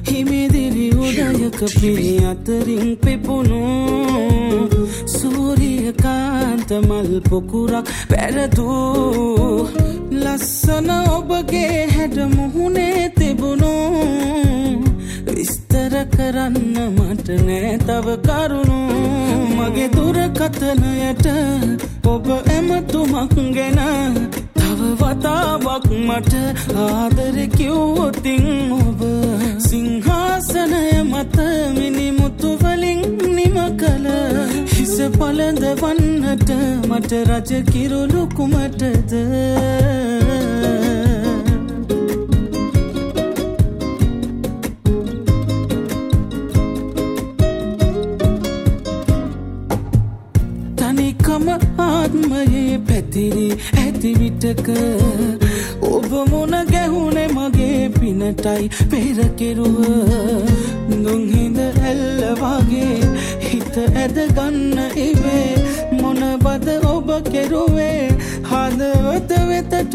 හිමිදිරි උදයක පිරි අතරින් පිපුණු සූරියකාන්ත මල් පොකුරක් පැරදූ ලස්සන ඔබගේ හැඩ මුහුණේ තිබුණු විස්තර කරන්න මට නෑ තව කරුණු මගේ දුරකථනයට ඔබ ඇමතුමක් ගැන තව වතාවක් මට ආදරේ කිව්වොතින් ඔබ සිංහාසනය මත මිනිමුතු වලින් නිම කළ හිස පළඳවන්නට මට රජ කිරුළු කුමටද තනිකම ආත්මයේ පැතිරි ඇති විටක ඔබ මුණ ගැහුනේ මගේ පිනටයි පෙර කෙරුව දුන්හිඳ ඇල්ල වගේ හිත ඇද ගන්න ඉවේ මොනවද ඔබ කෙරුවේ හදවත වෙතට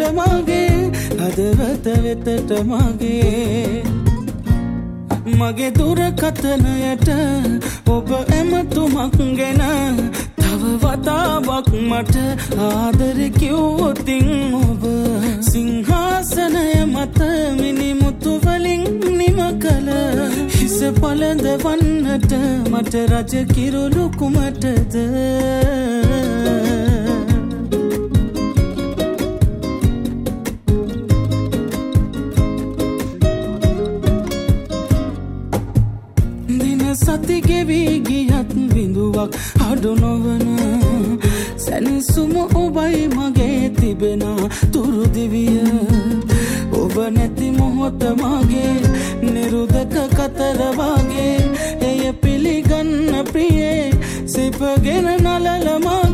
මගේ මගේ දුරකථනයට ඔබ ඇමතුමක් ගැන තව වතාවක් මට ආදරේ කිව්වොතින් ඔබ සිංහාසනය මත මිනිමුතු වලින් නිම කළ හිස පළඳවන්නට මට රජ කිරුළු කුමටද සති ගෙවී ගියත් බිඳුවක් අඩු නොවන සැනසුම ඔබයි මගේ තිබෙන තුරු දිවිය ඔබ නැති මොහොත මගේ නිරුදක කතර වගේ එය පිළිගන්න ප්‍රියේ සිපගෙන නලල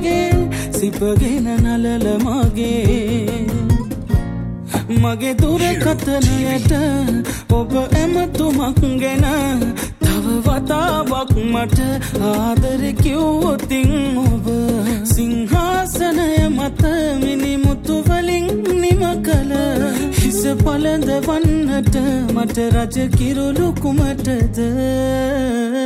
මගේ මගේ දුරකථනයට ඔබ ඇමතුමක් ගැන වතාවක් මට ආදරේ කිව්වොතින් ඔබ සිංහාසනය මත මිනිමුතු වලින් නිම කළ හිස පළඳවන්නට මට රජ කිරුළු කුමටද